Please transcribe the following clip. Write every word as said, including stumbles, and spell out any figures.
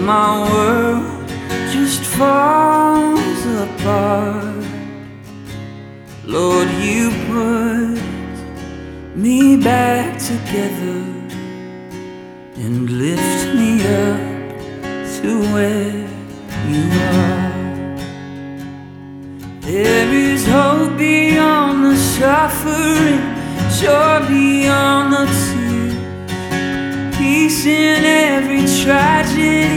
my world just falls apart. Lord, you put me back together and lift me up to where you are. There is hope beyond the suffering, joy beyond the tears, peace in every tragedy.